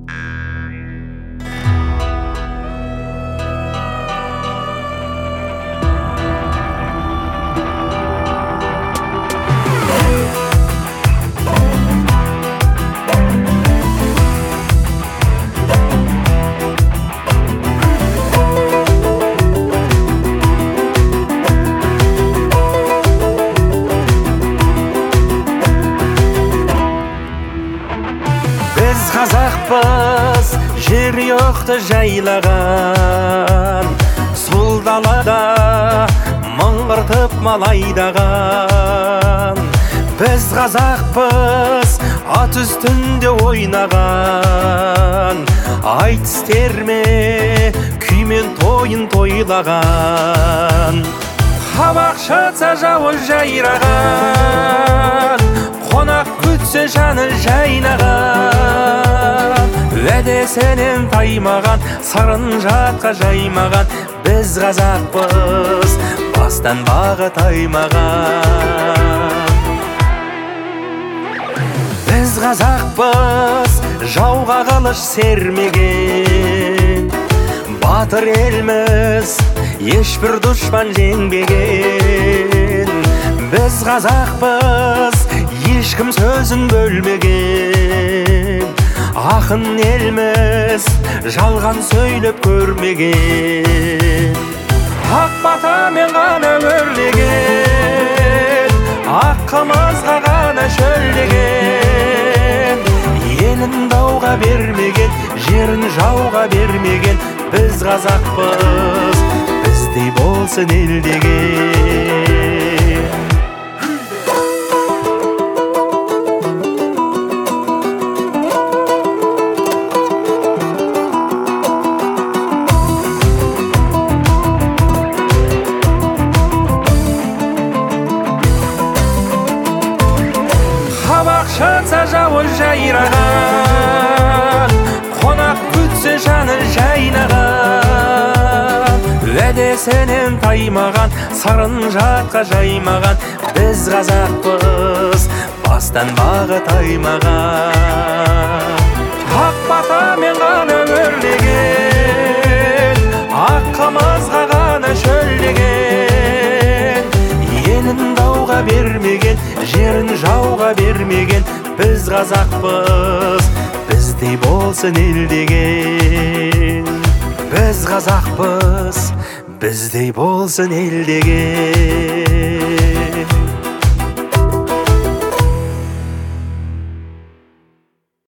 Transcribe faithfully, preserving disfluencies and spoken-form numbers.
Біз қазақпыз, жер жоқты жайлаған, сұл далада мыңғыртып мал айдаған. Біз қазақпыз, ат үстінде ойнаған, айтыс терме күймен тойын тойлаған. Қабақ шатса жауыз жайраған, қонақ күтсе жаны жайнаған. Уәдесінен таймаған, сырын жатқа жаймаған. Біз қазақпыз, бастан бағы таймаған. Біз қазақпыз, жауға қылыш сермеген, батыр елміз, ешбір дұшпан жеңбеген. Біз қазақпыз, ешкім сөзін бөлмеген, ақын елміз, жалған сөйлеп көрмеген. Ақ батамен ғана өрлеген, ақ қымызға ғана шөлдеген. Елін дауға бермеген, жерін жауға бермеген. Біз қазақпыз, біздей болсын ел деген. Шатса жауыз жайраған, қонақ күтсе жаны жайнаған. Уәдесінен таймаған, сырын жатқа жаймаған. Біз қазақпыз, бастан бағы таймаған. Ақ батамен ғана өрлеген, ақ қымызға ғана шөлдеген. Елін дауға бермеген, жерін жауға бермеген. Біз қазақпыз, біздей болсын ел деген. Біз қазақпыз, біздей болсын ел деген.